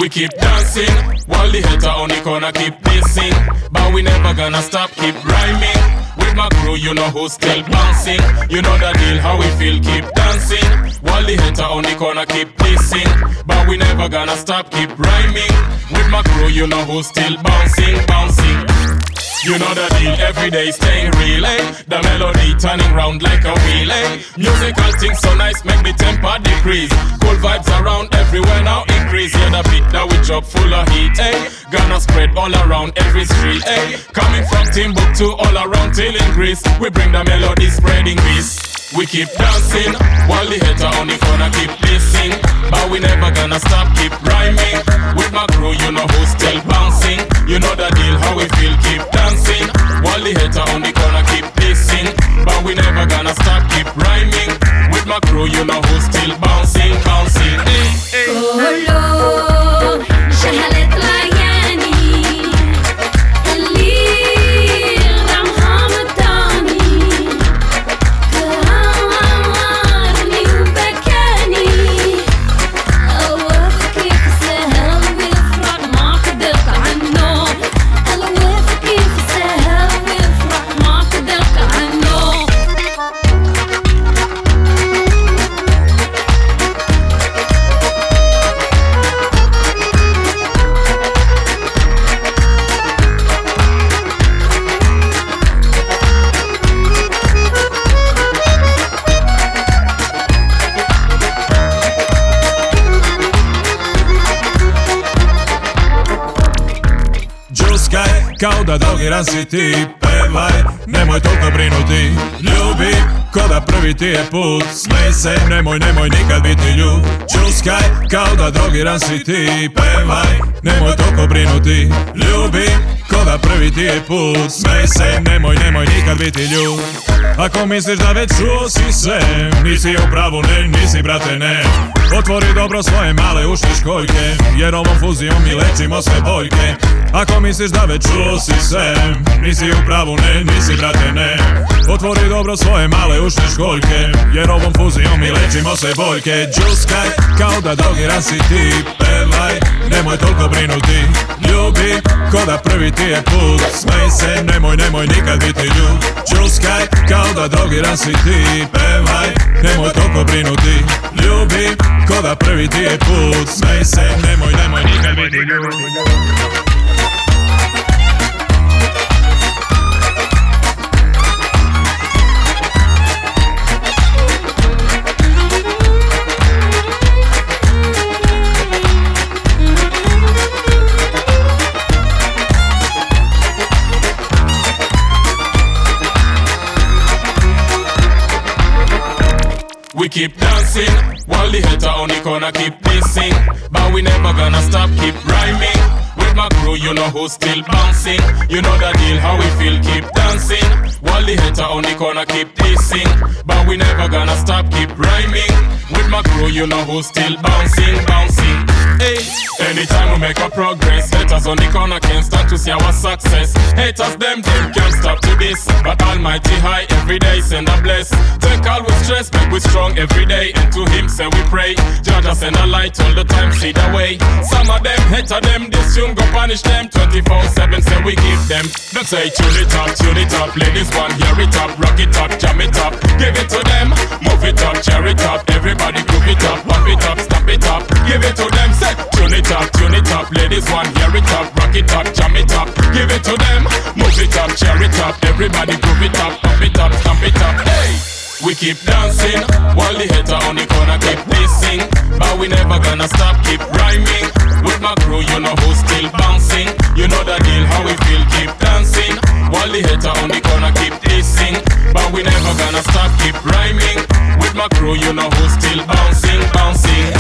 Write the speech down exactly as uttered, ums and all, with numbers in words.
We keep dancing, while the hater on the corner keep dissing. But we never gonna stop, keep rhyming. With my crew, you know who's still bouncing. You know the deal, how we feel, keep dancing. While the hater on the corner keep dissing. But we never gonna stop, keep rhyming. With my crew, you know who's still bouncing, bouncing. You know the deal, every day staying real, eh? The melody turning round like a wheel, eh? Musical things so nice, make me temper decrease. Cool vibes around everywhere now increase. Yeah, the beat that we drop full of heat, eh? Gonna spread all around every street, eh? Coming from Timbuktu all around till in Greece. We bring the melody spreading peace. We keep dancing, while the hater on the corner keep dissing. But we never gonna stop, keep rhyming. With my crew, you know who's still bouncing. You know the deal, how we feel, keep dancing. While the hater on the corner keep dissing. But we never gonna stop, keep rhyming. With my crew, you know who's still bouncing, bouncing. Hey, hey. كله شهلت لياني اللي رمها مداني كهامرني وبكاني أوقف كيف سهل ويفرح ما قدرت عنه أوقف كيف سهل ويفرح ما قدرت عنه Džuskaj, kao da drogiran si ti. Pevaj, nemoj toliko brinuti. Ljubi, ko da prvi ti je put. Smej se, nemoj, nemoj nikad biti ljub. Džuskaj, kao da drogiran si ti. Pevaj, nemoj toliko brinuti. Ljubi, ko da prvi ti je put. Smej se, nemoj, nemoj nikad biti ljub. Ako misliš da već čuo si se, nisi u pravu, ne, nisi brate, ne. Otvori dobro svoje male ušne školjke, jer ovom fuzijom mi lečimo sve boljke. Ako misliš da već čuo si se, nisi u pravu, ne, nisi brate, ne. Otvori dobro svoje male ušne školjke, jer ovom fuzijom mi lečimo sve boljke. Džuskaj, kao da drogiran si ti. Pevaj, nemoj toliko brinuti. Ljubi, ko da prvi ti je put. Smej se, nemoj, nemoj nikad biti ljub. Džuskaj, kao da drogiran si ti. Pevaj, nemoj toliko brinuti. Ljubi, ko da prvi ti je put. Smej se, nemoj, nemoj nikad biti ljub. We keep dancing, while the hater on the corner keep dissing. But we never gonna stop, keep rhyming. With my crew, you know who's still bouncing. You know the deal, how we feel, keep dancing. While the hater on the corner keep dissing. But we never gonna stop, keep rhyming. With my crew, you know who's still bouncing, bouncing. Hey, anytime we make a progress, haters on the corner can't stand to see our success. Haters, them, them can't stop to this. But Almighty high, every day send a bless. Take all with stress, make we strong every day. And to him say we pray. Judge send a light all the time, see the way. Some of them, hater them, this tune go punish them. twenty-four seven say we give them. They say tune it up, tune it up. Ladies one, hear it up, rock it up, jam it up. Give it to them, move it up, cheer it up. Everybody groove it up, pump it up, stamp it up. Give it to them, say tune it up, tune it up. Ladies one, hear it up, rock it up, jam it up. Give it to them, move it up, cheer it up. Everybody groove it up, pump it up, stamp it up. Hey! We keep dancing, while the hater on the corner keep dissing. But we never gonna stop, keep rhyming. With my crew, you know who's still bouncing. You know the deal, how we feel, keep dancing. While the hater on the corner keep dissing. But we never gonna stop, keep rhyming. With my crew, you know who's still bouncing, bouncing.